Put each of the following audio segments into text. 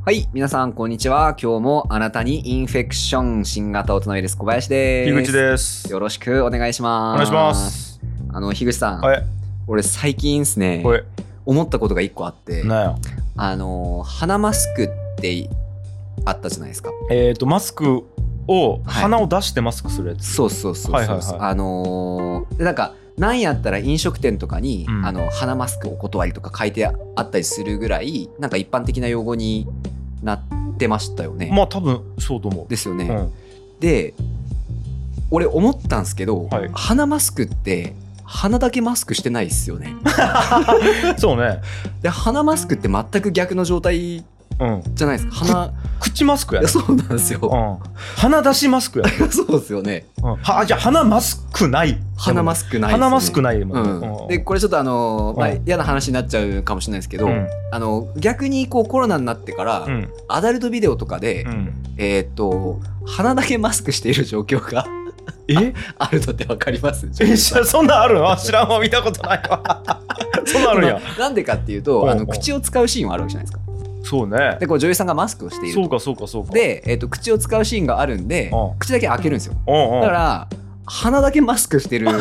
はい、皆さんこんにちは。今日もあなたにインフェクション新型大人ウイルス小林です。 樋口です。 よろしくお願いします。 お願いします。 樋口さん、 はい。 俺最近ですね、 はい。 思ったことが一個あって、 なんや。 鼻マスクってあったじゃないですか。 マスクを、鼻を出してマスクするやつ。 そうそうそうそう。 はいはいはい。 でなんかなんやったら飲食店とかに、 うん、 鼻マスクお断りとか書いてあったりするぐらいなんか一般的な用語になってましたよね。 まあ多分そうと思う。 ですよね。 うん、 で俺思ったんですけど、 はい、 鼻マスクって鼻だけマスクしてないっすよね。 そうね。 で鼻マスクって全く逆の状態じゃないですか。 口マスクやね。 そうなんですよ、 鼻出しマスクやね。 そうですよね、 じゃあ鼻マスクない。 鼻マスクないですね。 鼻マスクないもん、 でこれちょっと嫌な話になっちゃうかもしれないですけど、逆にこうコロナになってから、アダルトビデオとかで、鼻だけマスクしている状況があるのって分かります？ そんなんあるの？知らんわ、見たことないわ。そんなんあるんや。 なんでかっていうと、口を使うシーンはあるわけじゃないですか。そうね。でこう女優さんがマスクをしていると。そうか。で、口を使うシーンがあるんで、口だけ開けるんですよ。だから鼻だけマスクしてる。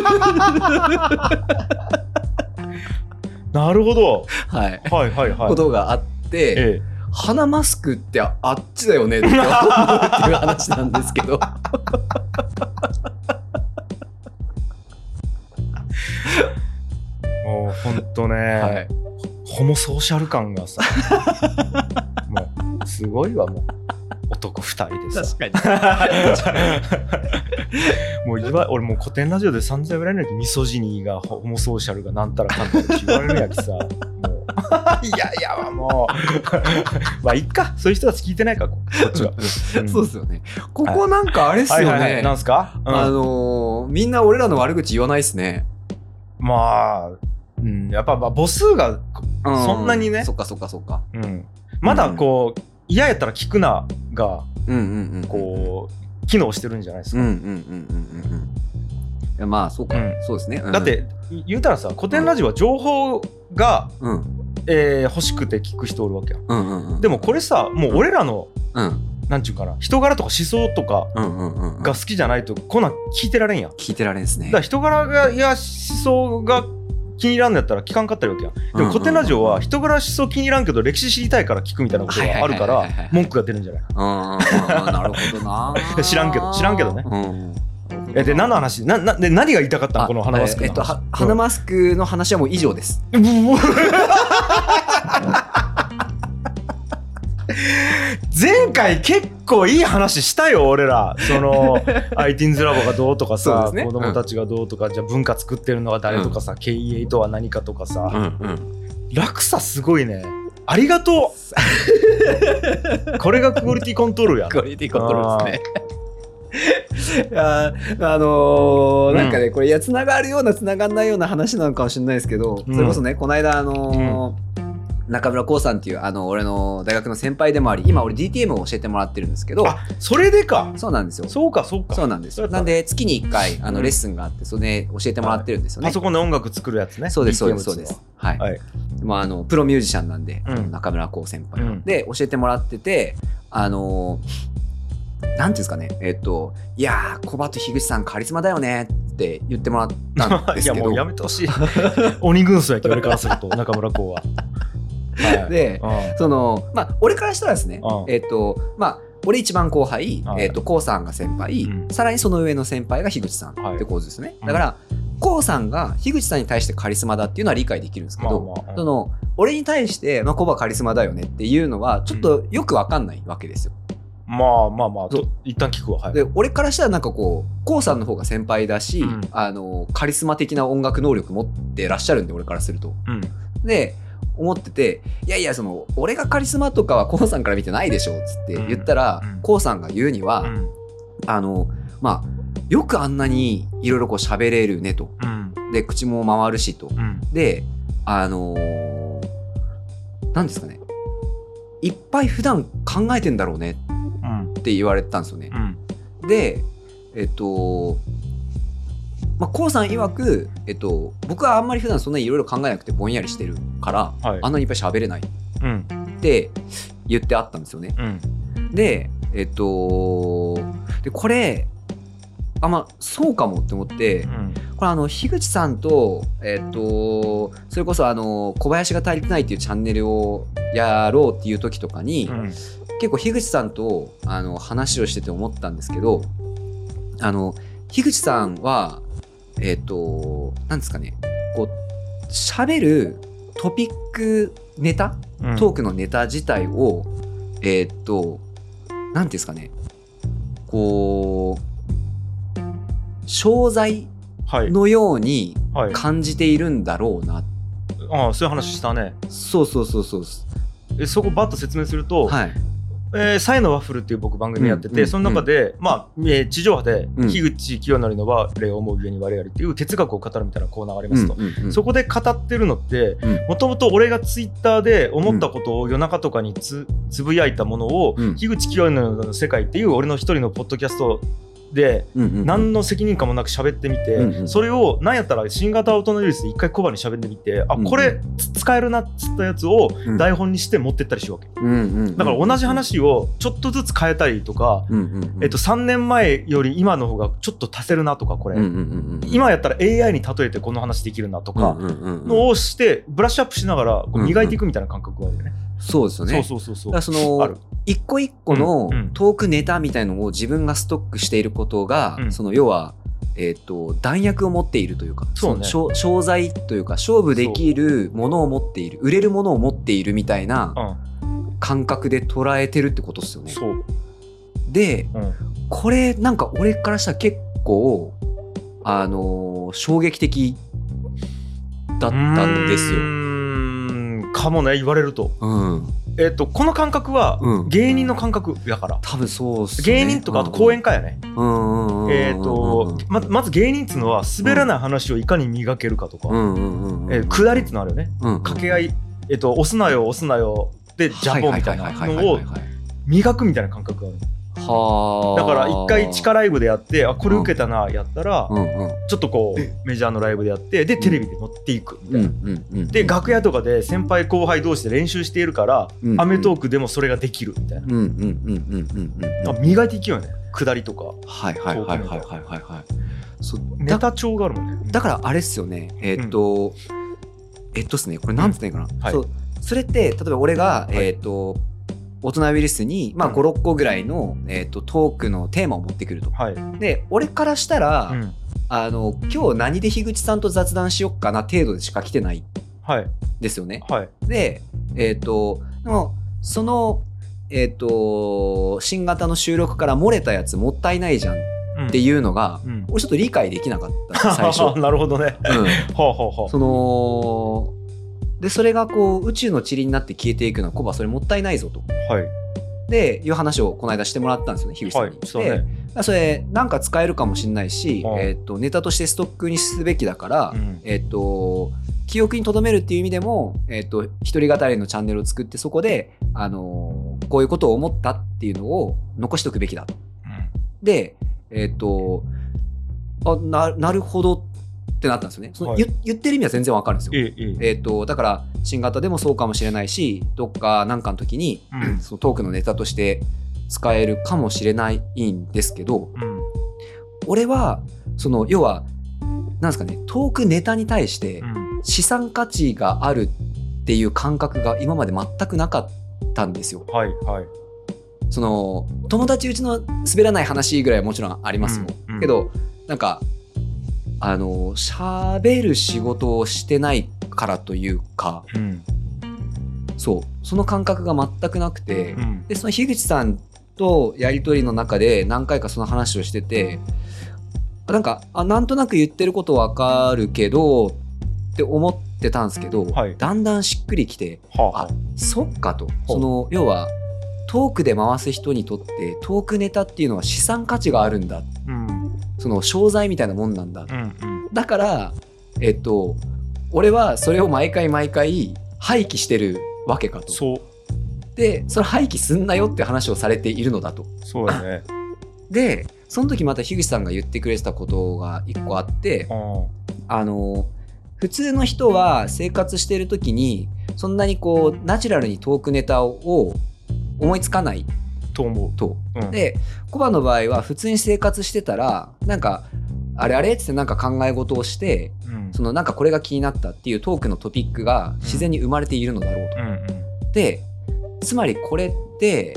なるほど。 はいことがあって、鼻マスクってあっちだよねって思うっていう話なんですけど。 もうほんとね、ホモソーシャル感がさもうすごいわ。もう男2人でさ。確かに。もう俺もう古典ラジオで散々言われるんやけど、ミソジニーがホモソーシャルがなんたらかんたらって言われるんやきさ。もういやわもうまあいっか、そういう人たち聞いてないかこっちは。 そうですよね。ここなんかあれっすよね。 なんすか？ みんな俺らの悪口言わないっすね。まあやっぱ母数がそんなにね。 そっか。 まだこう嫌やったら聞くながこう機能してるんじゃないですか。 まあそうか、そうですね。 だって言うたらさ、古典ラジオは情報が欲しくて聞く人おるわけや。でもこれさ、もう俺らのなんちゅうかな、人柄とか思想とかが好きじゃないとこんなん聞いてられんやん。聞いてられんですね。だから人柄が思想が気に入らんのやったら聞かんかったりわけやん。でも古典ラジオは人柄思想気に入らんけど歴史知りたいから聞くみたいなことがあるから文句が出るんじゃない？なるほどな。知らんけどね。で何の話？で何が言いたかったのこの鼻マスクの話？ 鼻マスクの話はもう以上です。 前回結構いい話したよ俺ら。そのITINS ラボがどうとかさ、子供たちがどうとか、じゃあ文化作ってるのは誰とかさ、経営とは何かとかさ、落差すごいね。ありがとう。これがクオリティコントロールや。 クオリティコントロールですね。なんかね、これ繋がるような繋がんないような話なのかもしれないですけど、それこそね、この間中村光さんっていう俺の大学の先輩でもあり、今俺 DTM を教えてもらってるんですけど。 それでか。 そうなんですよ。 そうか。 そうなんですよ。なんで月に1回レッスンがあって、それで教えてもらってるんですよね。 あそこで音楽作るやつね。 そうです。はい。プロミュージシャンなんで、中村光先輩で教えてもらってて、なんていうんですかね、いやー、コバと樋口さんカリスマだよねって言ってもらったんですけど。 いやもうやめてほしい。鬼軍曹やけど俺からすると中村光は。 で、俺からしたらですね、俺一番後輩、光さんが先輩、さらにその上の先輩が樋口さんって構図ですね。だから光さんが樋口さんに対してカリスマだっていうのは理解できるんですけど、俺に対してコバカリスマだよねっていうのはちょっとよく分かんないわけですよ。まあ一旦聞くわ。 で俺からしたらなんかこう光さんの方が先輩だし、カリスマ的な音楽能力持ってらっしゃるんで、俺からすると。で思ってて、いやその俺がカリスマとかは光さんから見てないでしょっつって言ったら、光さんが言うには、よくあんなにいろいろこう喋れるねと、で口も回るしと、でなんですかね、いっぱい普段考えてんだろうねって言われたんですよね。で光さん曰く、僕はあんまり普段そんなにいろいろ考えなくてぼんやりしてるから、あんなにいっぱい喋れないって言ってあったんですよね。ででこれそうかもって思って、これ樋口さんとそれこそ小林が足りてないっていうチャンネルをやろうっていう時とかに、結構樋口さんと話をしてて思ったんですけど、樋口さんはなんですかね、こう喋るトピックネタ、トークのネタ自体をなんていうんですかね、こう商材のように感じているんだろうな、 そういう話したね。 そうそこバッと説明すると、サイのワッフルっていう僕番組やってて、その中で、地上波で樋口清則の我を思うゆえに我々っていう哲学を語るみたいなコーナーがありますと、そこで語ってるのってもともと俺がツイッターで思ったことを夜中とかにつぶやいたものを、樋口清則の世界っていう俺の一人のポッドキャストで何の責任感もなく喋ってみて、それを何やったら新型アウトノウイルスで一回コバに喋ってみて、これ使えるなっつったやつを台本にして持ってったりしようわけ。だから同じ話をちょっとずつ変えたりとか、3年前より今の方がちょっと足せるなとか、これ今やったら AI に例えてこの話できるなとかのをしてブラッシュアップしながら磨いていくみたいな感覚があるよね。 そうですよね。だから一個一個のトークネタみたいのを自分がストックしていることが、要は弾薬を持っているというか、商材というか勝負できるものを持っている、売れるものを持っているみたいな感覚で捉えてるってことですよね。で、これなんか俺からしたら結構衝撃的だったんですよ。 かもね、言われると。この感覚は芸人の感覚やから、 多分そうっすね。 芸人とかあと講演会やね。まず芸人っつうのは滑らない話をいかに磨けるかとか、下りっつうのあるよね。掛け合い、押すなよ押すなよでジャポンみたいなのを磨くみたいな感覚がある。だから一回地下ライブでやって、これ受けたなやったら、ちょっとこうメジャーのライブでやって、でテレビで持っていくみたいな。で楽屋とかで先輩後輩同士で練習しているから、アメトークでもそれができるみたいな。磨いていきようね、下りとか。ネタ帳があるもんね。 だからあれっすよね。ですね、これなんつったらいいかな。それって例えば俺が大人ウイルスに、5、6個ぐらいの、トークのテーマを持ってくると。で、俺からしたら、今日何で樋口さんと雑談しよっかな程度でしか来てないですよね。で、でもその、新型の収録から漏れたやつもったいないじゃんっていうのが、俺ちょっと理解できなかった最初。 なるほどね。 でそれがこう宇宙の塵になって消えていくのはコバそれもったいないぞと、でいう話をこの間してもらったんですよね、樋口さんに。でそれなんか使えるかもしれないし、ネタとしてストックにすべきだから、記憶に留めるっていう意味でも、一人語りのチャンネルを作って、そこで、こういうことを思ったっていうのを残しておくべきだと。でなるほどってなったんですよね。言ってる意味は全然わかるんですよ。だから新型でもそうかもしれないし、どっかなんかの時に、そのトークのネタとして使えるかもしれないんですけど、俺は要はなんですかね、トークネタに対して資産価値があるっていう感覚が今まで全くなかったんですよ。友達うちの滑らない話ぐらいはもちろんありますもん、けどなんか喋る仕事をしてないからというか、その感覚が全くなくて、でその樋口さんとやり取りの中で何回かその話をしてて、なんかなんとなく言ってることわかるけどって思ってたんですけど、だんだんしっくりきて、そっかと。要はトークで回す人にとってトークネタっていうのは資産価値があるんだ、その商材みたいなもんなんだ、だから俺はそれを毎回毎回廃棄してるわけかと。でそれ廃棄すんなよって話をされているのだと。 そうだね。 でその時また樋口さんが言ってくれてたことが一個あって、普通の人は生活してる時にそんなにこうナチュラルにトークネタを思いつかないと思うと、でコバの場合は普通に生活してたらなんかあれってなんか考え事をして、そのなんかこれが気になったっていうトークのトピックが自然に生まれているのだろうと、でつまりこれって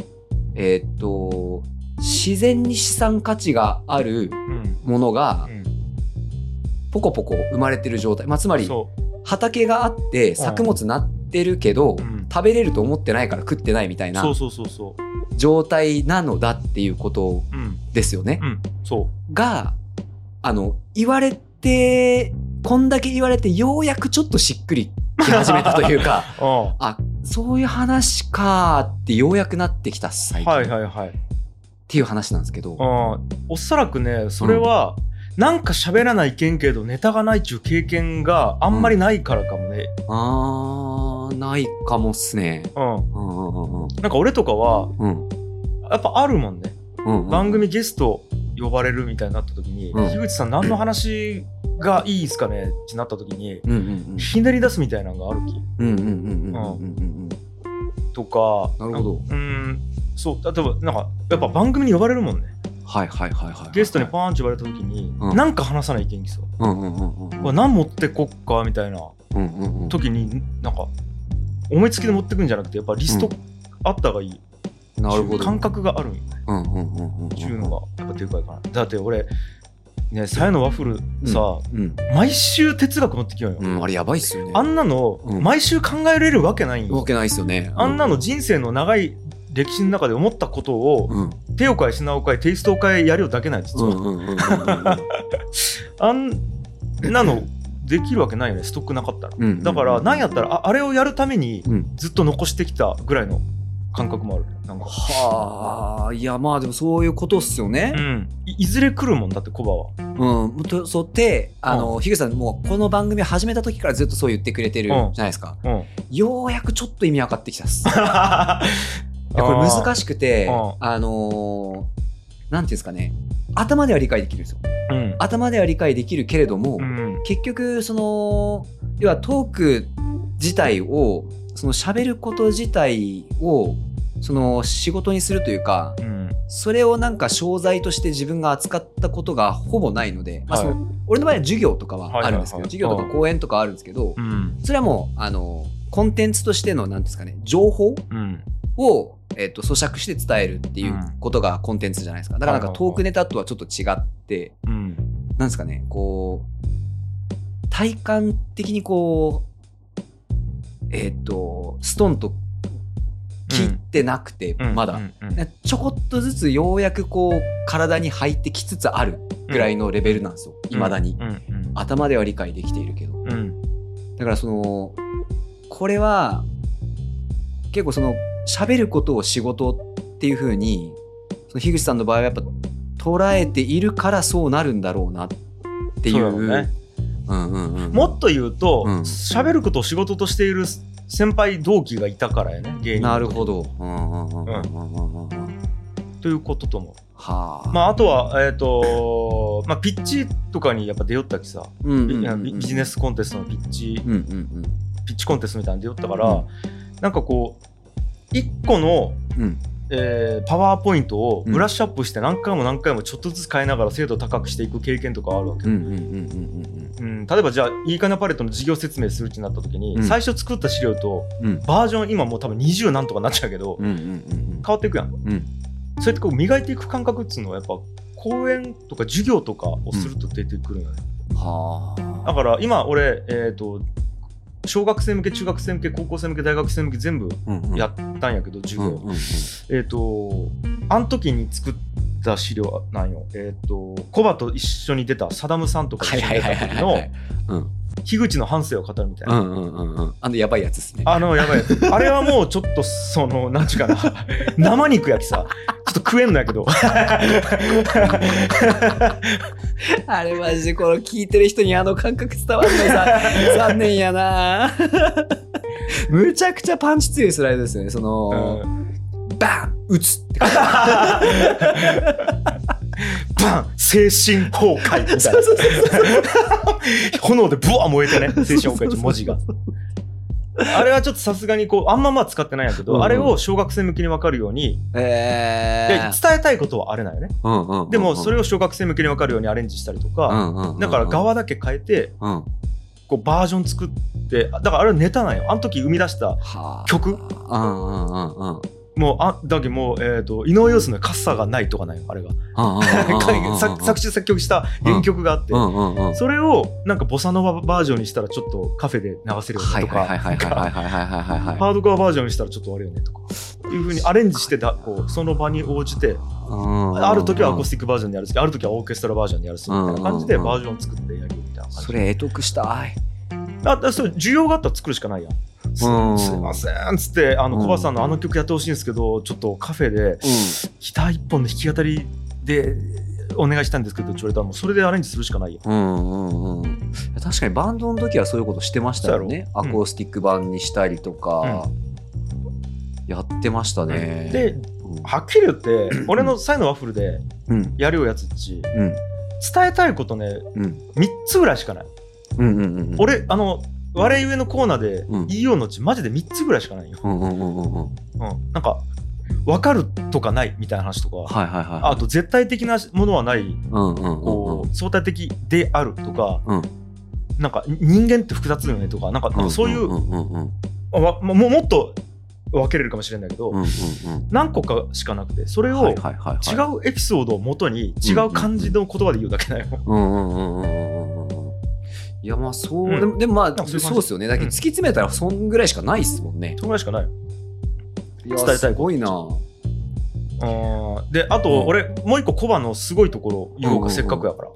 自然に資産価値があるものがポコポコ生まれてる状態、つまり畑があって作物なってるけど、食べれると思ってないから食ってないみたいな状態なのだっていうことですよね。が言われてこんだけ言われてようやくちょっとしっくりき始めたというかあ、そういう話かってようやくなってきた最近、っていう話なんですけど、 おそらくねそれは、なんか喋らないけんけどネタがないっちゅう経験があんまりないからかもね。 ないかもっすね。 なんか俺とかは、やっぱあるもんね、番組ゲスト呼ばれるみたいになった時に、樋口さん何の話がいいですかねってなった時に、ひねり出すみたいなのがあるき。とか、 なるほど。 そう例えばなんかやっぱ番組に呼ばれるもんね。ゲストにパーンって呼ばれた時に、なんか話さないけんきさ。何持ってこっかみたいな時になんか思いつきで持ってくんじゃなくてやっぱリストあった方がいい。なるほど。感覚があるんよね。っていうのがやっぱでかいかな。だって俺ね、さやのワッフルさ、毎週哲学持ってきようよ。 あれやばいっすよね。 あんなの毎週考えれるわけないんよ。 わけないっすよね。 あんなの人生の長い歴史の中で思ったことを、手を変え品を変えテイストを変えやるよだけないですよ。あんなのできるわけないよね、ストックなかったら。だからなんやったらあれをやるためにずっと残してきたぐらいの感覚もある。なんかいやまあでもそういうことっすよね。 いずれ来るもんだってコバは。 そうで樋口さんもうこの番組始めた時からずっとそう言ってくれてるじゃないですか。ようやくちょっと意味分かってきたっす。これ難しくてなんていうんですかね、頭では理解できるんですよ。頭では理解できるけれども、結局その要はトーク自体をその喋ること自体をその仕事にするというか、それをなんか商材として自分が扱ったことがほぼないので、その俺の場合は授業とかはあるんですけど、授業とか講演とかあるんですけど、それはもうコンテンツとしてのなんですかね、情報を咀嚼して伝えるっていうことがコンテンツじゃないですか。だからなんかトークネタとはちょっと違って、なんですかね、こう体感的にこうストンと切ってなくて、まだちょこっとずつようやくこう体に入ってきつつあるぐらいのレベルなんですよ、未だに。頭では理解できているけど、だからそのこれは結構その喋ることを仕事っていう風にその樋口さんの場合はやっぱ捉えているからそうなるんだろうなっていう。 もっと言うと喋ることを仕事としている先輩同期がいたからやね、芸人。 なるほど。 ということとも。あとはピッチとかにやっぱ出よったきさ、ビジネスコンテストのピッチコンテストみたいなの出よったから、なんかこう1個のパワーポイントをブラッシュアップして何回も何回もちょっとずつ変えながら精度高くしていく経験とかあるわけ。例えばじゃあいいかなパレットの事業説明するってなった時に、最初作った資料とバージョン今もう多分20何とかなっちゃうけど、変わっていくやん。そうやってこう磨いていく感覚っていうのはやっぱ講演とか授業とかをすると出てくるよね。だから今俺小学生向け中学生向け高校生向け大学生向け全部やったんやけど、授業あの時に作った資料なんよ。コバと一緒に出たサダムさんとか一緒に出た時の樋口の半生を語るみたいな、 やばいやつですね。 やばいやつ。あれはもうちょっとそのなんちゅうかな生肉やきさ、ちょっと食えんのやけどあれマジでこの聞いてる人に感覚伝わるのさ残念やなむちゃくちゃパンチ強いスライドですよね。その、バン撃つってバン精神崩壊みたいな炎でブワー燃えてね、精神崩壊って文字があれはちょっとさすがにこうあんま使ってないんやけど、あれを小学生向けに分かるように、で伝えたいことはあれなんよね、でもそれを小学生向けに分かるようにアレンジしたりとか、だから側だけ変えて、こうバージョン作って、だからあれはネタなんよ。あの時生み出した曲、もうだけもう井上陽水の傘がないとかないよあれが。作詞作曲した原曲があって、それをなんかボサノババージョンにしたらちょっとカフェで流せるよねとか、ハードコアバージョンにしたらちょっとあれよねとかいう風にアレンジしてこうその場に応じて、ある時はアコースティックバージョンでやるし、ある時はオーケストラバージョンでやるしみたいな感じでバージョンを作ってやるみたいな感じ。 それ得得したい。 そう需要があったら作るしかないやん。すいませんっつってコバさんのあの曲やってほしいんですけど、ちょっとカフェでギター一本の弾き語りでお願いしたんですけどって言われたら、もうそれでアレンジするしかないよ。 確かにバンドの時はそういうことしてましたよね。アコースティック版にしたりとかやってましたね。 ではっきり言って俺のサイのワッフルでやるよやつっち、伝えたいことね3つぐらいしかない。俺我ゆえのコーナーで言いようのうちマジで3つぐらいしかないよ。なんか分かるとかないみたいな話とか、あと絶対的なものはない、こう相対的であるとか、なんか人間って複雑よねとか、なんかそういうもっと分けれるかもしれないけど、何個かしかなくて、それを違うエピソードをもとに違う漢字の言葉で言うだけだよ。 いやまあそう、でもまあそうですよね。だけど突き詰めたらそんぐらいしかないっすもんね。 そんぐらいしかないよ。 伝えたいこと。すごいな。 であと俺もう一個コバのすごいところ言おうか、せっかくやから。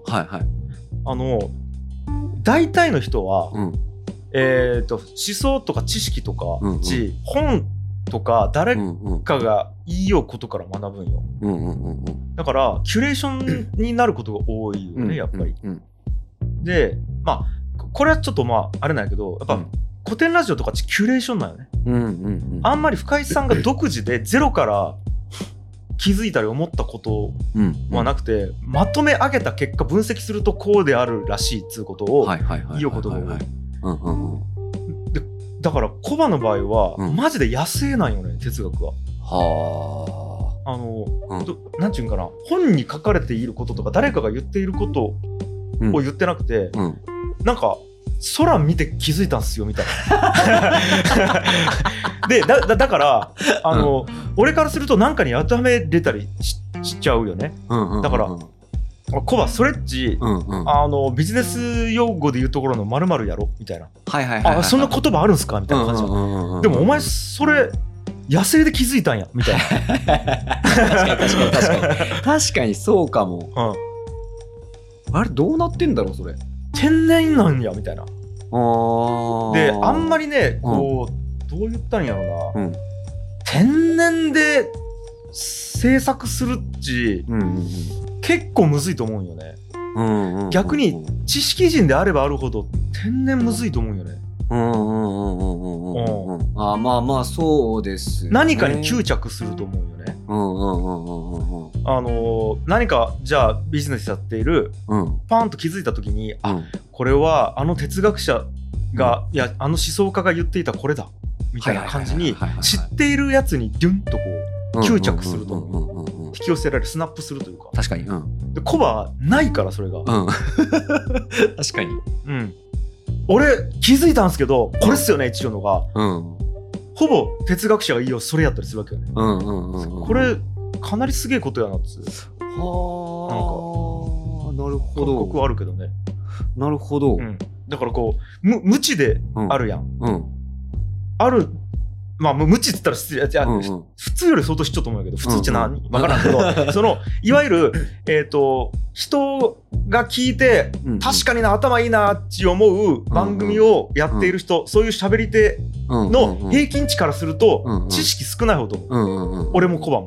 大体の人は思想とか知識とか本とか誰かが言いようことから学ぶんよ。だからキュレーションになることが多いよねやっぱり。でまあこれはちょっとあれなんやけど、やっぱ古典ラジオとかキュレーションなんよね。あんまり深井さんが独自でゼロから気づいたり思ったことはなくて、まとめ上げた結果分析するとこうであるらしいっつうことを言うことが多い。だからコバの場合はマジで野生なんよね、哲学は。なんちゅうんかな、本に書かれていることとか誰かが言っていることを言ってなくて、なんか空見て気づいたんすよみたいな。でだから俺からすると何かに当てはめれたり しちゃうよね。だからコバそれっちビジネス用語で言うところの〇〇やろみたいな、そんな言葉あるんすかみたいな感じ。でもお前それ野生で気づいたんやみたいな。 確かにそうかも。あれどうなってんだろうそれ。 天然なんやみたいな。であんまりねこうどう言ったんやろな、天然で制作するっち結構むずいと思うんよね。逆に知識人であればあるほど天然むずいと思うんよね。 まあまあそうですね。 何かに執着すると思うよね。何かじゃあビジネスやっている、パーンと気づいた時に、これは哲学者が、いや思想家が言っていたこれだみたいな感じに知っているやつにデュンとこう執着すると思う。引き寄せられる、スナップするというか。 確かに。 でコバないからそれが。確かに。 俺気づいたんですけどこれっすよね一応のが、ほぼ哲学者がいいよそれやったりするわけよね。これかなりすげえことやなっつう。 なるほど。 感覚はあるけどね。 なるほど。 だからこう無知であるやん。ある。無知って言ったら失礼、普通より相当知っちゃうと思うんだけど、普通って何分からんけど、いわゆる人が聞いて確かにな頭いいなって思う番組をやっている人、そういう喋り手の平均値からすると知識少ないほど、俺もコバも。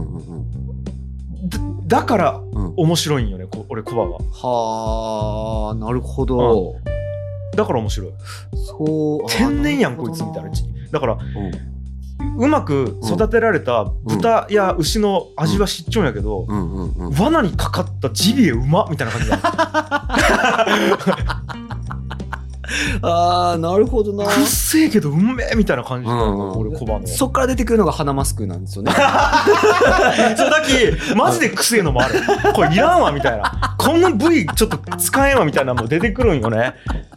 だから面白いんよね、俺コバは。 はあ、なるほど。 だから面白い。天然やんこいつみたいな。だからうまく育てられた豚や牛の味は知っちゃうんやけど、罠にかかったジビエうまみたいな感じだ。 なるほどな。 くっせえけどうめえみたいな感じなの、俺コバの。 そっから出てくるのが鼻マスクなんですよね。そうだけマジでくせえのもある。これいらんわみたいな。こんな部位ちょっと使えんわみたいなのも出てくるんよね。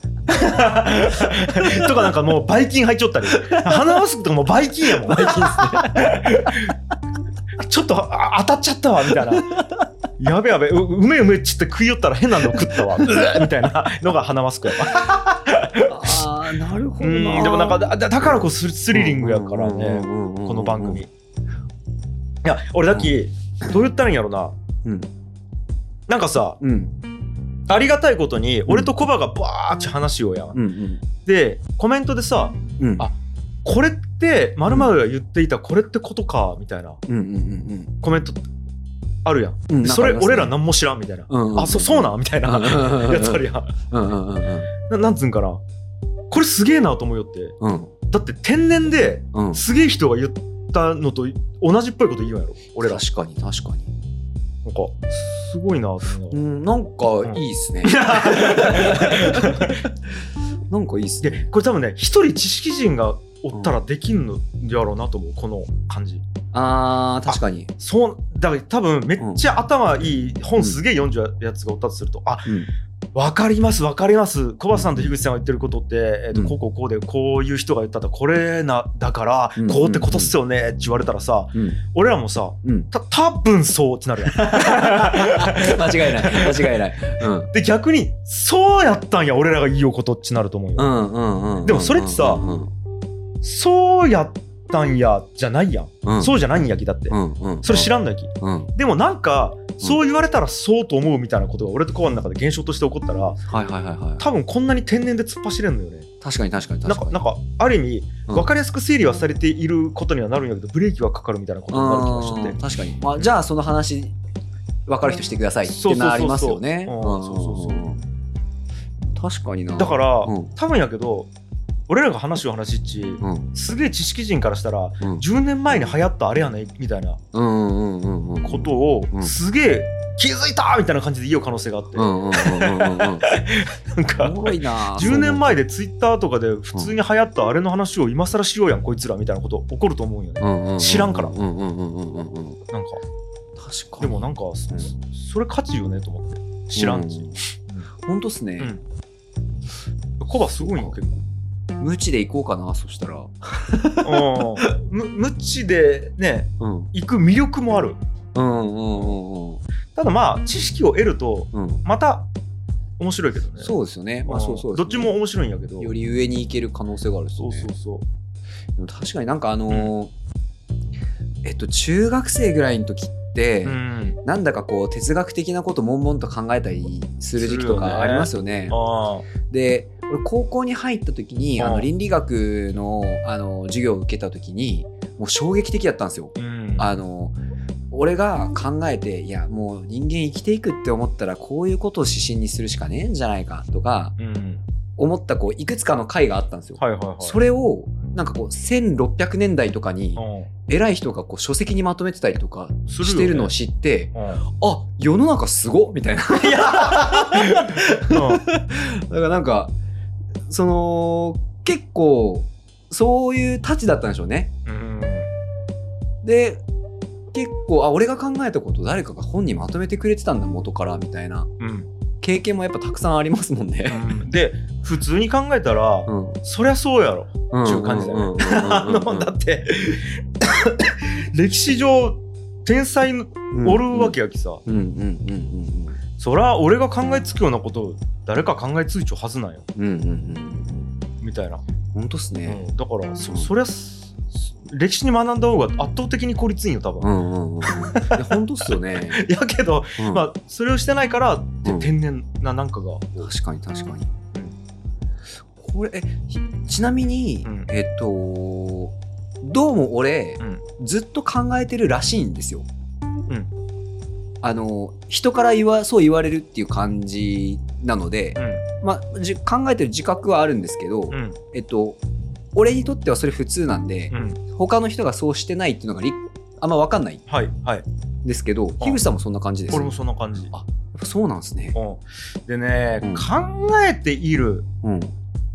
とかなんかもうばい菌入っちゃったり。鼻マスクとかもうばい菌やもん。ばい菌ですね。ちょっと当たっちゃったわみたいな。やべやべ、うめえっちって食いよったら変なの食ったわみたいなのが鼻マスクやわ。 なるほどな。 でもなんかだからこそスリリングやからね、この番組。いや俺だけどう言ったらいいんやろな。なんかさ、ありがたいことに俺とコバがバーって話をやん。でコメントでさ、あ、これって〇〇が言っていたこれってことかみたいなコメントあるやん。それ俺ら何も知らんみたいな。あ、そうなんみたいなやつあるやん。なんつうんかな。これすげえなと思うよって。だって天然ですげえ人が言ったのと同じっぽいこと言うんやろ俺ら。 確かに。なんかすごいなと思う。 なんかいいっすね。なんかいいっすね。 これ多分ね、一人知識人がおったらできんのやろうなと思う、この感じ。 確かに。 そうだから多分めっちゃ頭いい本すげえ読んじゃうやつがおったとすると、わかりますコバさんと樋口さんが言ってることって、こうでこういう人が言ったらこれだからこうってことっすよねって言われたらさ、俺らもさ、多分そうってなるやん。 間違いない、 で逆にそうやったんや俺らが言いようことってなると思うよ。でもそれってさ、そうやったんやじゃないやん、そうじゃないんやきだって、それ知らんだき、でもなんかそう言われたらそうと思うみたいなことが俺とコバの中で現象として起こったら、多分こんなに天然で突っ走れんのよね。 確かになんかある意味分かりやすく整理はされていることにはなるんやけど、ブレーキはかかるみたいなことになる気がしてて。 確かに、じゃあその話分かる人してくださいってなりますよね。確かにな。 だから多分やけど俺らが話っち、すげえ知識人からしたら、10年前に流行ったあれやねみたいなことをすげえ気づいたみたいな感じで言う可能性があって、なんか10年前でツイッターとかで普通に流行ったあれの話を今更しようやんこいつらみたいなこと起こると思うんよね。知らんから。なんか確かに。 でもなんかそれ価値よねと思って。知らんし。 本当っすね。 コバすごいよ結構。 無知で行こうかな、そしたら。 無知でね、行く魅力もある。ただまあ知識を得るとまた面白いけどね。 そうですよね。そうどっちも面白いんやけど、 より上に行ける可能性がある。 そうでも確かになんか中学生ぐらいの時って、なんだかこう哲学的なこと悶々と考えたりする時期とかありますよね。で俺高校に入った時に倫理学の授業を受けた時にもう衝撃的だったんですよ。俺が考えて、いやもう人間生きていくって思ったらこういうことを指針にするしかねえんじゃないかとか思ったこういくつかの回があったんですよ。それをなんかこう1600年代とかに偉い人がこう書籍にまとめてたりとかしてるのを知って、あ、世の中すごっみたいな。だからなんかその結構そういうタチだったんでしょうね。で結構俺が考えたこと誰かが本にまとめてくれてたんだ元からみたいな、経験もやっぱたくさんありますもんね。 で普通に考えたら、そりゃそうやろっていう感じだよね。だって歴史上天才おるわけやきさ、そりゃ俺が考えつくようなことを誰か考えついちゃうはずなんよ、みたいな。 本当っすね。 だから、そりゃ歴史に学んだ方が圧倒的に効率いいよ多分。 本当っすよね。 やけど、まあそれをしてないから天然ななんかが。 確かに。これちなみにどうも俺ずっと考えてるらしいんですよ。人からそう言われるっていう感じなので、まあ考えてる自覚はあるんですけど、俺にとってはそれ普通なんで、他の人がそうしてないっていうのがあんま分かんないんですけど、樋口さんもそんな感じです。 俺もそんな感じ。 やっぱそうなんですね。 でね、考えている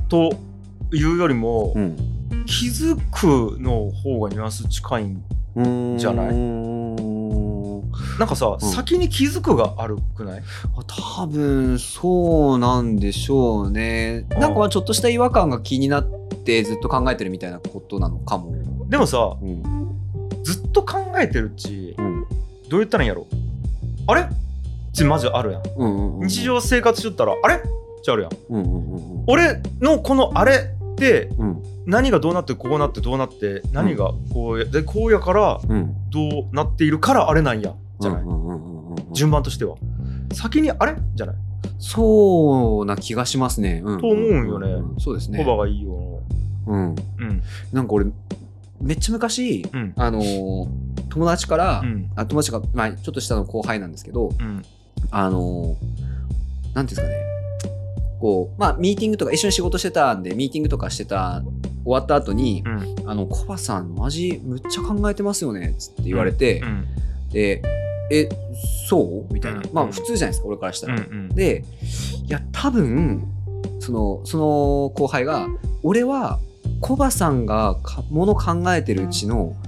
というよりも、気づくの方がニュアンス近いんじゃない？なんかさ、先に気づくがあるくない？ 多分そうなんでしょうね。なんかちょっとした違和感が気になってずっと考えてるみたいなことなのかも。 でもさ、ずっと考えてるうち、どう言ったらいいんやろ、あれってマジあるやん、日常生活しとったらあれってあるやん、俺のこのあれって、何がどうなってこうなってどうなって何がこうでこうやからどうなっているからあれなんやじゃない、順番としては先にあれじゃない？ そうな気がしますね、 と思うんよね。 そうですね。 コバがいいよ。 なんか俺めっちゃ昔、友達から、友達が、ちょっと下の後輩なんですけど、なんていうんですかね、こうミーティングとか一緒に仕事してたんでミーティングとかしてた終わった後に、コバさんマジむっちゃ考えてますよねって言われて、でそうみたいな、普通じゃないですか俺からしたら、でいや多分その後輩が俺はコバさんがもの考えてるうちの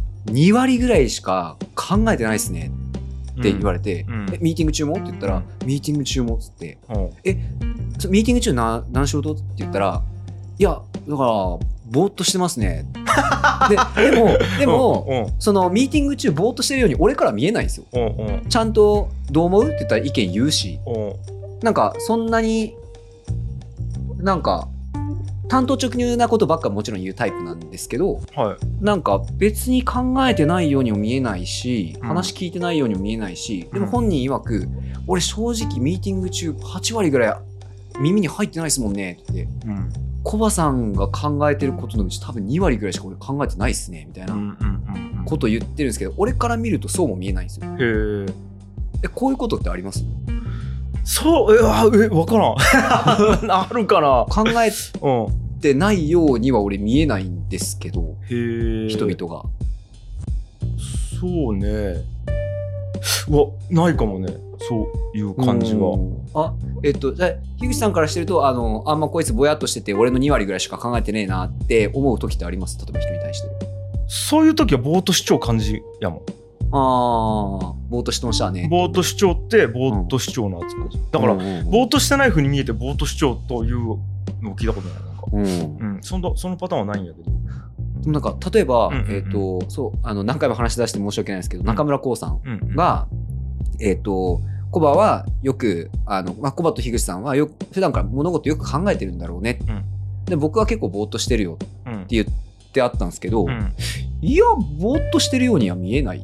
2割ぐらいしか考えてないですねって言われて、ミーティング中もって言ったら、ミーティング中もっつって、ミーティング中何仕事って言ったら、いやだからぼーっとしてますねでもそのミーティング中ぼーっとしてるように俺から見えないんですよ、ちゃんとどう思うって言ったら意見言うし、なんかそんなになんか単刀直入なことばっかもちろん言うタイプなんですけど、なんか別に考えてないようにも見えないし、話聞いてないようにも見えないし、でも本人曰く俺正直ミーティング中8割ぐらい耳に入ってないですもんねって、コバさんが考えてることのうち多分2割ぐらいしか俺考えてないっすねみたいなこと言ってるんですけど、俺から見るとそうも見えないんですよ。こういうことってあります？ そう分からんあるかな。 考えてないようには俺見えないんですけど、人々が。 そうね、ないかもね、そういう感じは。 じゃあ樋口さんからしてるとあんまこいつぼやっとしてて俺の2割ぐらいしか考えてねえなって思う時ってあります？例えば人に対して。 そういう時はぼーっと主張感じやもん。 ぼーっとしてましたね。 ぼーっと主張ってぼーっと主張のやつ感じだから、ぼーっとしてない風に見えてぼーっと主張というのを聞いたことない。なんか、そのパターンはないんやけど、 でもなんか例えば、そう何回も話し出して申し訳ないですけど、中村光さんが、コバはよくコバと樋口さんは普段から物事よく考えてるんだろうね、で僕は結構ぼーっとしてるよって言ってあったんですけど、いやぼーっとしてるようには見えない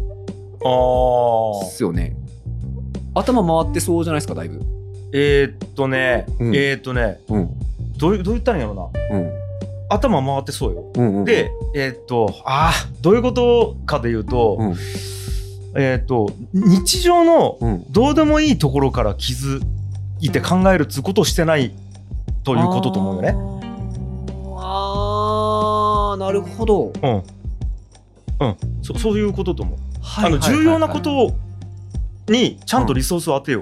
ですよね。頭回ってそうじゃないですかだいぶ。どう言ったらいいんやろな、頭回ってそうよ、でどういうことかで言うと、日常のどうでもいいところから気づいて考えるってことをしてないということと思うよね。 なるほど。 そういうことと思う。重要なことにちゃんとリソースを当てよう、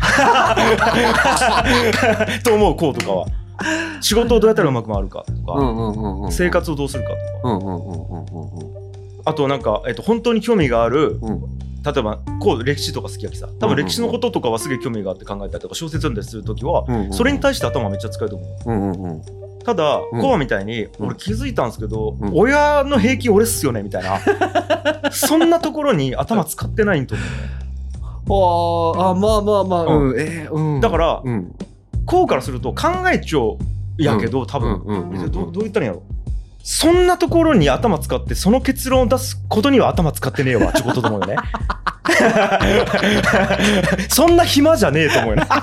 と思う。こうとかは仕事をどうやったらうまく回るかとか、生活をどうするかとか、あとなんか、本当に興味がある、例えば歴史とか好きやきさ、多分歴史のこととかはすげえ興味があって考えたりとか小説読んだりするときは、それに対して頭めっちゃ使うと思う。ただコバみたいに、俺気づいたんですけど、親の平均俺っすよねみたいなそんなところに頭使ってないんと思うね。だから、こうからすると考えちゃうやけど、多分どう言ったらいいんやろ、そんなところに頭使ってその結論を出すことには頭使ってねえわってことと思うよねそんな暇じゃねえと思うよね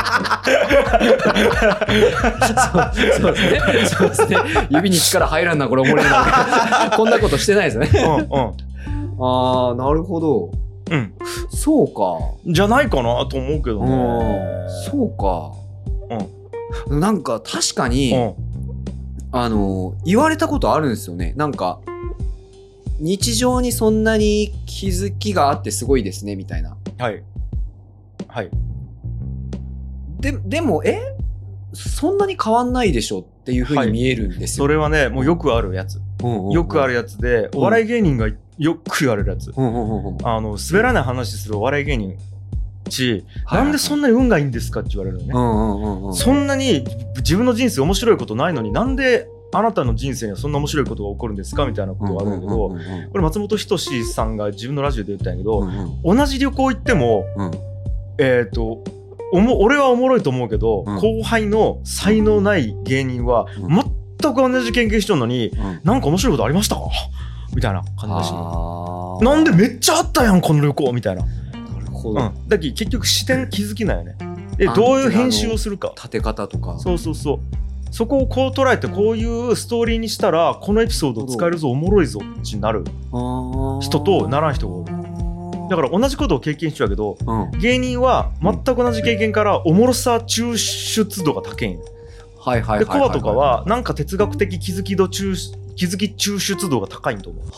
そうですね指に力入らんなこれおもれなこんなことしてないですねなるほど、そうかじゃないかなと思うけどね。 そうか、なんか確かに、言われたことあるんですよね。なんか日常にそんなに気づきがあってすごいですねみたいな。でもそんなに変わんないでしょっていう風に見えるんですよ。 それはね、もうよくあるやつ。よくあるやつで、お笑い芸人がよく言われるやつ。滑らない話するお笑い芸人なんでそんなに運がいいんですかって言われるよね。そんなに自分の人生面白いことないのに、なんであなたの人生にはそんな面白いことが起こるんですかみたいなことがあるんだけど、これ松本人志さんが自分のラジオで言ったんやけど、同じ旅行行っても、俺はおもろいと思うけど、後輩の才能ない芸人は全く同じ経験しとんのに、なんか面白いことありましたかみたいな感じだし、なんでめっちゃあったやんこの旅行みたいな。だけど結局視点気づきないよね。どういう編集をするか、 立て方とか、 そこをこう捉えてこういうストーリーにしたらこのエピソード使えるぞ、おもろいぞってなる人とならん人がおる。だから同じことを経験してるけど、芸人は全く同じ経験からおもろさ抽出度が高いんよ。でコバとかはなんか哲学的気づき抽出度が高いんと思う。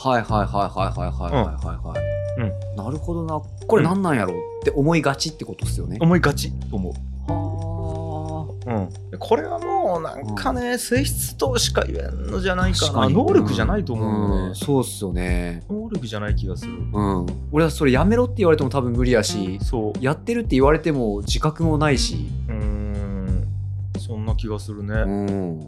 なるほどな。これなんなんやろうって思いがちってことですよね。 思いがちと思う。これはもうなんかね、性質としか言えんのじゃないかな。能力じゃないと思うよね。 そうっすよね。 能力じゃない気がする。 俺はそれやめろって言われても多分無理やし、やってるって言われても自覚もないし、 そんな気がするね。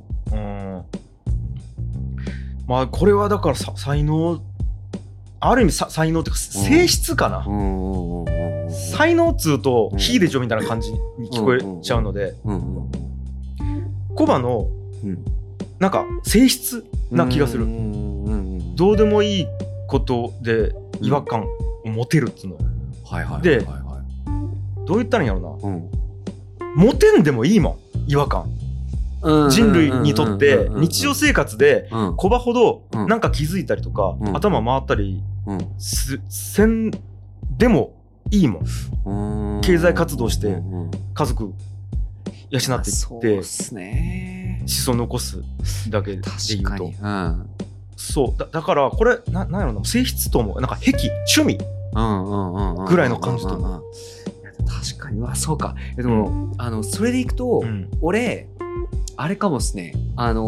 まあこれはだから才能、ある意味才能っていうか性質かな。才能っつうと秀でちょみたいな感じに聞こえちゃうので、コバのなんか性質な気がする。どうでもいいことで違和感を持てるっつうの。で、どう言ったらいいんやろな。持てんでもいいもん、違和感。人類にとって日常生活でコバほどなんか気づいたりとか頭回ったりせんでもいいもん。経済活動して家族養っていって子孫残すだけで言うと、そうだからこれなんやろな、性質と思う。なんか趣味ぐらいの感じと思う。 確かに。そうか。でもそれでいくと、俺あれかもっすね。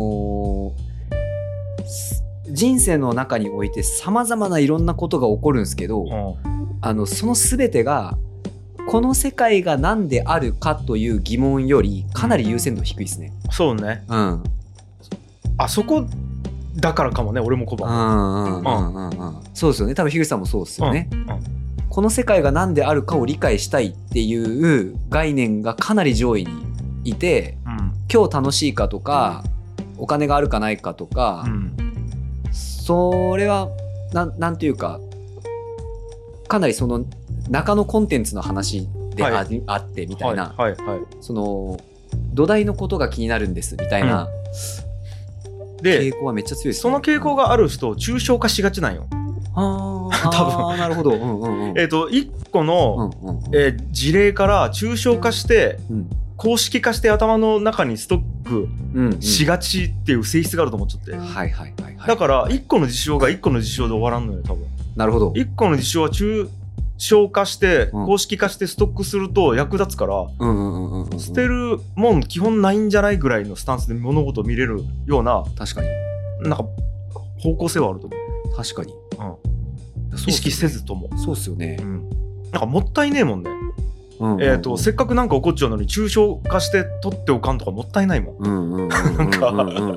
人生の中において様々ないろんなことが起こるんですけど、その全てがこの世界が何であるかという疑問よりかなり優先度低いですね。 そうね。あそこだからかもね、俺もコバ。 そうですよね。多分樋口さんもそうですよね。この世界が何であるかを理解したいっていう概念がかなり上位にいて、今日楽しいかとか、お金があるかないかとか、それはなんていうか、かなりその中のコンテンツの話であってみたいな、その土台のことが気になるんですみたいな傾向はめっちゃ強いですね。 その傾向がある人を抽象化しがちなんよ。多分。 なるほど。 一個の事例から抽象化して公式化して頭の中にストックしがちっていう性質があると思っちゃって。だから一個の事象が一個の事象で終わらんのよ、多分。 なるほど。 一個の事象は抽象化して公式化してストックすると役立つから、捨てるもん基本ないんじゃないぐらいのスタンスで物事を見れるような、 確かになんか方向性はあると思う。 確かに。 意識せずとも。 そうっすよね。 なんかもったいねえもんね。せっかくなんか起こっちゃうのに抽象化して取っておかんとかもったいないもん。なんか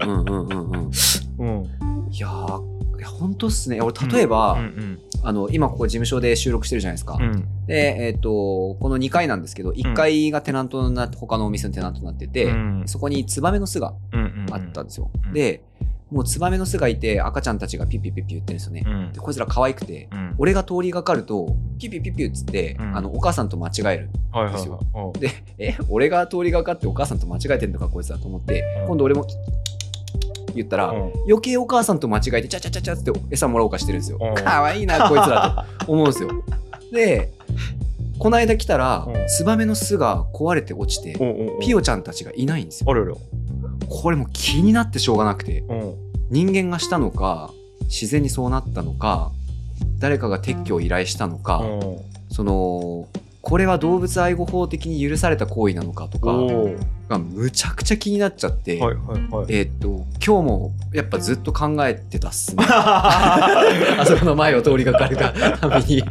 いや本当っすね。俺例えば今ここ事務所で収録してるじゃないですか。でこの2階なんですけど、1階がテナントになって他のお店のテナントになってて、そこにツバメの巣があったんですよ。でもうツバメの巣がいて赤ちゃんたちがピュピュピュピュ言ってるんですよね。でこいつら可愛くて、俺が通りがかるとピュピュピュピュっつって、お母さんと間違えるんですよ。で俺が通りがかってお母さんと間違えてんのかこいつだと思って、今度俺も言ったら、余計お母さんと間違えてチャチャチャチャって餌もらおうかしてるんですよ。可愛いなこいつらと思うんですよ。でこの間来たらツバメの巣が壊れて落ちて、ピヨちゃんたちがいないんですよ。これも気になってしょうがなくて、人間がしたのか自然にそうなったのか誰かが撤去を依頼したのか、これは動物愛護法的に許された行為なのかとか、 がむちゃくちゃ気になっちゃって、 はいはいはい、 今日もやっぱずっと考えてたっすねあそこの前を通りがかるがために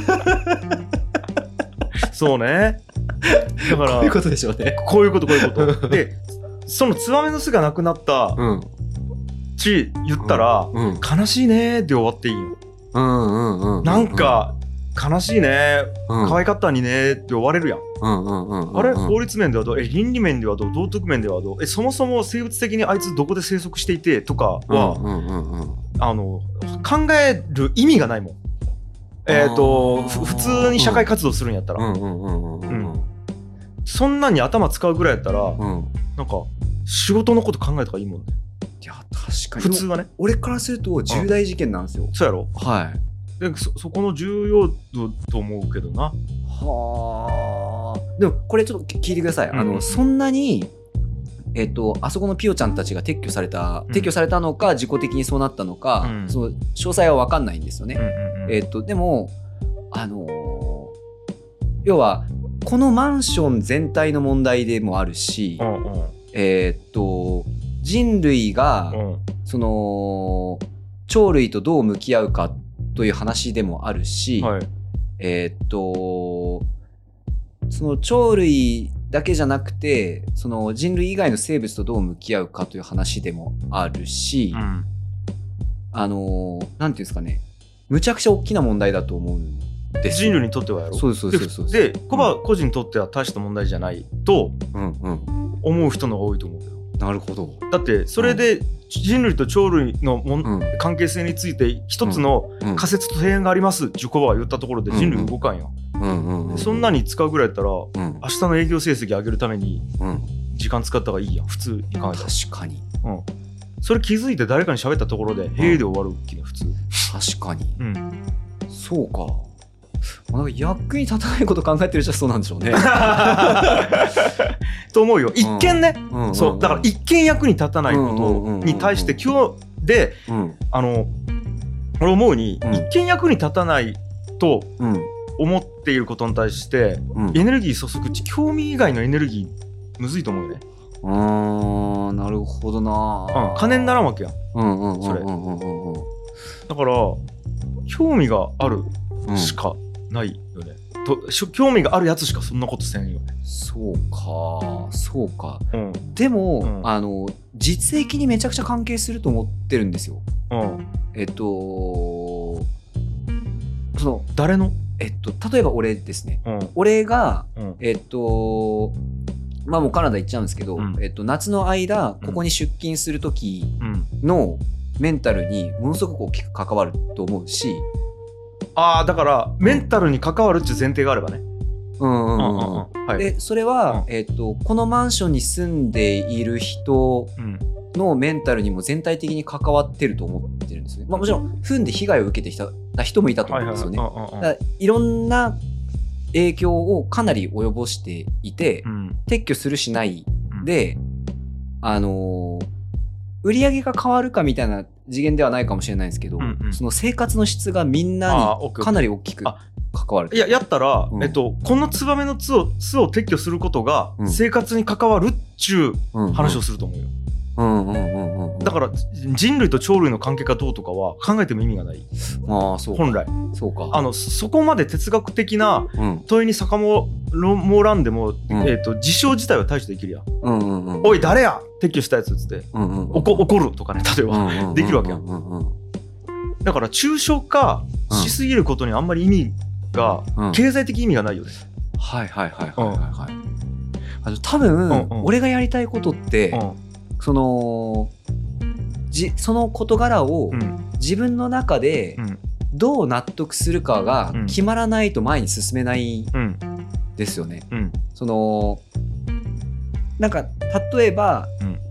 そうね、だからこういうことでしょうね。 こういうことで、そのツバメの巣がなくなったち言ったら、悲しいねって終わっていいよ。なんか悲しいね、可愛かったにねって終われるやん。あれ法律面ではどう、倫理面ではどう、道徳面ではどう、そもそも生物的にあいつどこで生息していてとかは考える意味がないもん。普通に社会活動するんやったら、そんなに頭使うぐらいやったら、なんか仕事のこと考えた方がいいもんね。 いや確かに普通はね。 俺からすると重大事件なんですよ。 そうやろ。 はい。 で そこの重要度と思うけどな。 はあ。でもこれちょっと聞いてください。そんなにあそこのピオちゃんたちが撤去されたのか自己的にそうなったのか、その詳細は分かんないんですよね。でも要はこのマンション全体の問題でもあるし、人類がその鳥類とどう向き合うかという話でもあるし、その鳥類だけじゃなくてその人類以外の生物とどう向き合うかという話でもあるし、なんていうんですかね、むちゃくちゃ大きな問題だと思うんです。 人類にとってはやろ。 そうでコバ個人にとっては大した問題じゃないと思う人の方が多いと思うけど。 なるほど。 だってそれで人類と鳥類の関係性について一つの仮説と提案がありますってコバが言ったところで人類動かんよ。そんなに使うぐらいやったら、明日の営業成績上げるために時間使った方がいいやん、普通に考えたら。 確かに、 それ気づいて誰かに喋ったところで「へえ」で終わる気が普通。 確かに、そうか。なんか役に立たないこと考えてる人はそうなんでしょうねと思うよ。一見ね、そうだから一見役に立たないことに対して今日で俺思うに、一見役に立たないと思っていることに対してエネルギー注ぐ興味以外のエネルギーむずいと思うよね。 なるほどな。 金にならんわけやん、それ。だから興味があるしかないよね。興味があるやつしかそんなことせんよね。 そうか、でも、実益にめちゃくちゃ関係すると思ってるんですよ。その誰の例えば俺ですね、俺が、まあもうカナダ行っちゃうんですけど、夏の間ここに出勤する時のメンタルにものすごく大きく関わると思うし、 だからメンタルに関わるっていう前提があればね。 でそれは、このマンションに住んでいる人のメンタルにも全体的に関わってると思ってるんですね。もちろん踏んで被害を受けてきた人もいたと思うんですよね。だからいろんな影響をかなり及ぼしていて、撤去するしないで、売り上げが変わるかみたいな次元ではないかもしれないんですけど、その生活の質がみんなにかなり大きく関わる。 やったら、このツバメの巣を撤去することが生活に関わるっちゅう話をすると思うよ。だから人類と鳥類の関係かどうとかは考えても意味がない。本来そうか。 そこまで哲学的な問いに遡らんでも、事象自体は対処できるやん。おい誰や撤去したやつっつって、怒るとかね、例えばできるわけやん。だから抽象化しすぎることにあんまり意味が、経済的意味がないよね。 多分、俺がやりたいことって、その事柄を自分の中でどう納得するかが決まらないと前に進めないですよね。なんか例えば、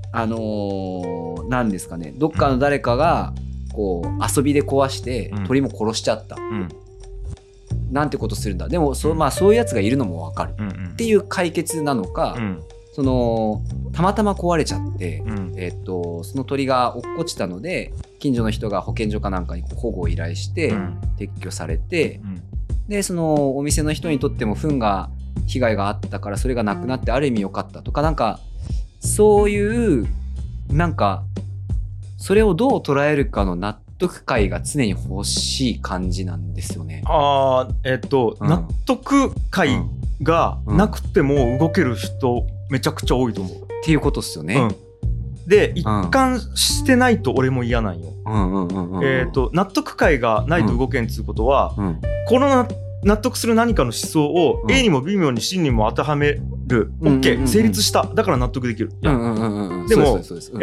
何ですかね、どっかの誰かがこう遊びで壊して鳥も殺しちゃった、なんてことするんだ。でもそういうやつがいるのも分かるっていう解決なのか、たまたま壊れちゃって、その鳥が落っこちたので近所の人が保健所かなんかに保護を依頼して撤去されて、でそのお店の人にとっても被害があったからそれがなくなってある意味良かったとか、なんかそういうなんかそれをどう捉えるかの納得感が常に欲しい感じなんですよね。 納得感がなくても動ける人めちゃくちゃ多いと思う。 っていうことですよね。 で一貫してないと俺も嫌なんよ。納得感がないと動けんっていうことは、この納得する何かの思想を A にも B に C にも当てはめる、OK 成立した、だから納得できる。でも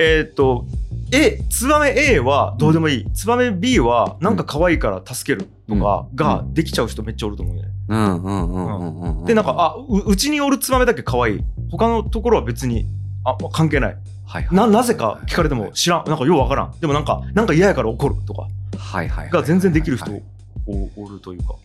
ツバメ A はどうでもいい、ツバメ B はなんか可愛いから助けるとかができちゃう人めっちゃおると思うよね。でなんかうちにおるツバメだけ可愛い、他のところは別に関係ない、なぜか聞かれても知らん、なんかようわからん、でもなんか嫌やから怒るとかが全然できる人おるというか。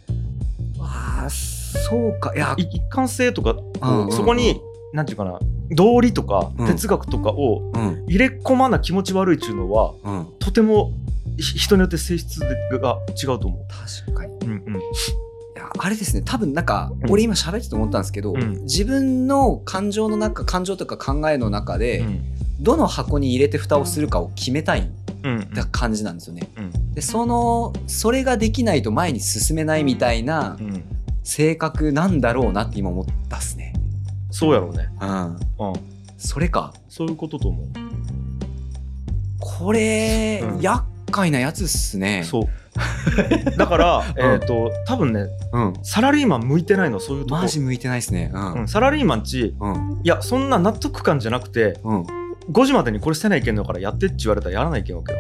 そうか。いや一貫性とか、そこになんていうかな、道理とか哲学とかを入れ込まな気持ち悪いっていうのは、とても人によって性質が違うと思う。 確かに。いやあれですね、多分なんか俺今喋ってて思ったんですけど、自分の感情の中、感情とか考えの中で、どの箱に入れて蓋をするかを決めたいって感じなんですよね。でそれができないと前に進めないみたいな性格なんだろうなって今思ったっすね。 そうやろうね。 それか。 そういうことと思う。 これ、厄介なやつっすね。 そうだから多分ね、サラリーマン向いてないの、そういうとこマジ向いてないっすね。 サラリーマンち、いやそんな納得感じゃなくて、5時までにこれせないけんのからやってって言われたらやらないけんわけよ。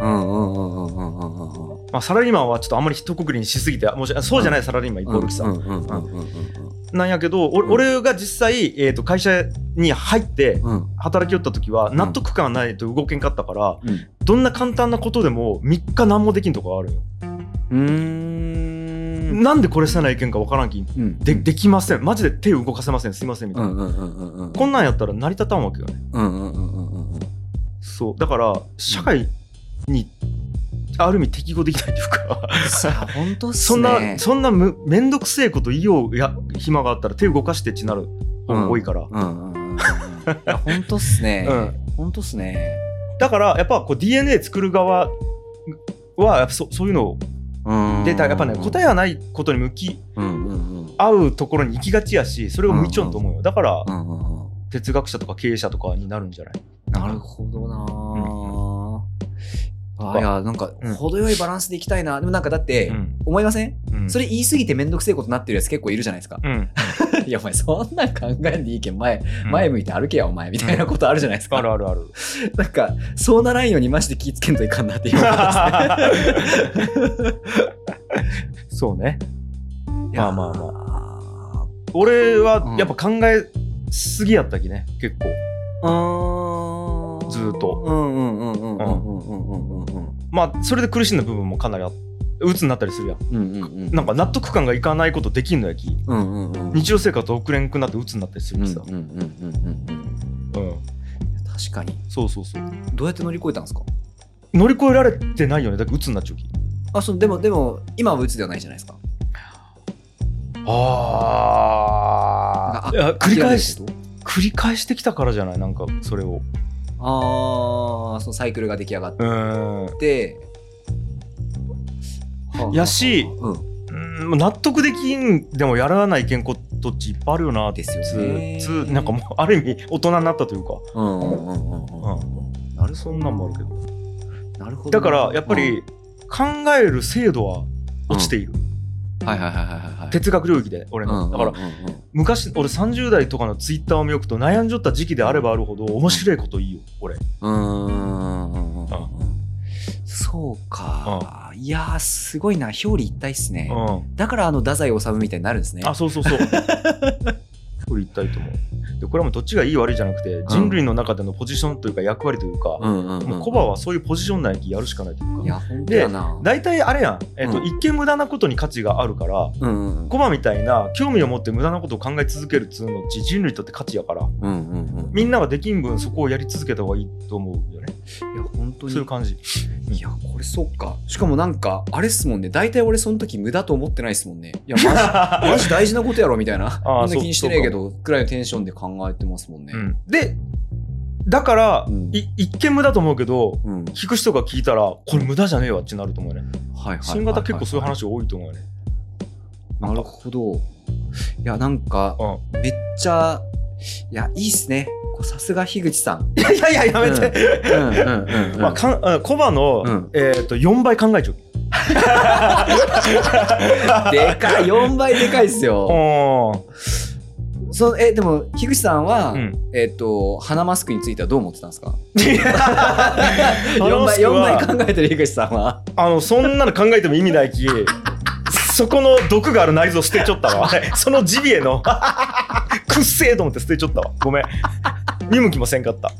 サラリーマンはちょっとあんまり一括りにしすぎて、そうじゃないサラリーマンいっぱいおるしさ、なんやけど、俺が実際、会社に入って働きよった時は納得感ないと動けんかったから、どんな簡単なことでも3日何もできんとかあるよ。なんでこれせないけんか分からんき、できません、マジで手動かせません、すいませんみたいな、こんなんやったら成り立たんわけよね。そうだから社会にある意味適合できないというか本当っすね。 そんなめんどくせえこと言おう暇があったら手動かしてってなる方が多いから、 本当っすね。本当っすね。 だからやっぱこう DNA 作る側はやっぱそういうのをやっぱね、答えはないことに向き合うところに行きがちやし、それを向いちゃうと思うよ。だから哲学者とか経営者とかになるんじゃない？ なるほどな。いやなんか程よいバランスでいきたいな。でもなんかだって思いません？それ言い過ぎてめんどくせえことになってるやつ結構いるじゃないですか。いやお前そんなん考えんでいいけん前向いて歩けやお前みたいなことあるじゃないですか。 ある。 なんかそうならんようにマジで気ぃつけんといかんなっていうそうね。まあ俺はやっぱ考えすぎやったきね、結構ずーっと。まあそれで苦しんだ部分もかなり鬱になったりするやん。なんか納得感がいかないことできんのやき、日常生活送れんくなって鬱になったりするしさ。確かに。 そうどうやって乗り越えたんですか？ 乗り越えられてないよね。だから鬱になっちゃうき。 でも今は鬱ではないじゃないですか。 繰り返してきたからじゃない、なんかそれを。 そのサイクルが出来上がってやし、納得できんでもやらないけんことっちいっぱいあるよなってですよね。 なんかもうある意味大人になったというか、そんなんもあるけど。 なるほど。 だからやっぱり考える精度は落ちている。哲学領域で俺の。だから昔俺30代とかのツイッターを見よくと悩んじゃった時期であればあるほど面白いこといいよ俺。 そうか。いやーすごいな、表裏一体っすね。だから太宰治みたいになるんですね。 そう表裏一体と思う。でこれはもうどっちがいい悪いじゃなくて、人類の中でのポジションというか役割というか、もうコバはそういうポジション内にやるしかないというか。 いや本当やな。 で大体あれやん、一見無駄なことに価値があるから、コバみたいな興味を持って無駄なことを考え続けるっつうのっち人類にとって価値やから、みんなができん分そこをやり続けた方がいいと思うよね。 いや本当にそういう感じ。 いやこれそうか。しかもなんかあれっすもんね、大体俺その時無駄と思ってないっすもんね。いやマジ大事なことやろみたいな、そんな気にしてねえけどくらいのテンションで考えてますもんね。 でだから、一見無駄と思うけど、聞く人が聞いたらこれ無駄じゃねえわってなると思うね。新型結構そういう話多いと思うよね。 なるほど。いやなんか、めっちゃいやいいっすね。さすが樋口さん。 いややめて。コバの、4倍考えちゃう。 でかい、4倍でかいっすよ。でも樋口さんは、鼻マスクについてはどう思ってたんですか？4倍考えてる樋口さんはそんなの考えても意味ないきそこの毒がある内臓捨てちゃったわそのジビエのくっせえと思って捨てちゃったわ。ごめん、見向きもせんかった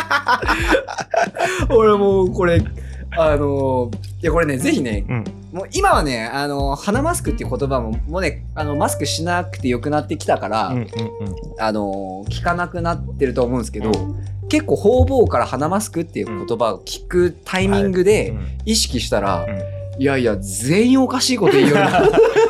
俺もうこれいやこれねぜひね、もう今はね鼻マスクっていう言葉ももうねマスクしなくてよくなってきたから、聞かなくなってると思うんですけど、結構方々から鼻マスクっていう言葉を聞くタイミングで意識したら、いやいや全員おかしいこと言うような。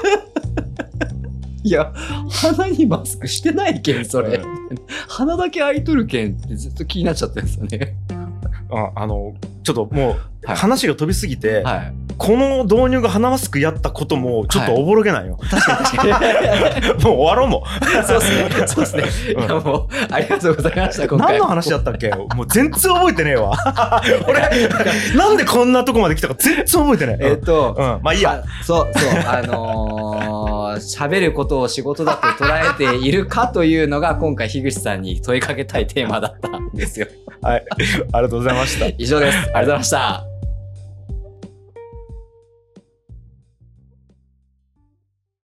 いや鼻にマスクしてないけんそれ、鼻だけ開いとるけんってずっと気になっちゃったんですよね。 ちょっともう話が飛びすぎて、この導入が鼻マスクやったこともちょっとおぼろげないよ。 確かにもう終わろうもそうですね。いやもうありがとうございました。今回何の話だったっけ？もう全然覚えてねえわ。俺なんでこんなとこまで来たか全然覚えてない。まあいいや。 そう喋ることを仕事だと捉えているかというのが今回樋口さんに問いかけたいテーマだったんですよ。 はい、ありがとうございました。 以上です。ありがとうございました。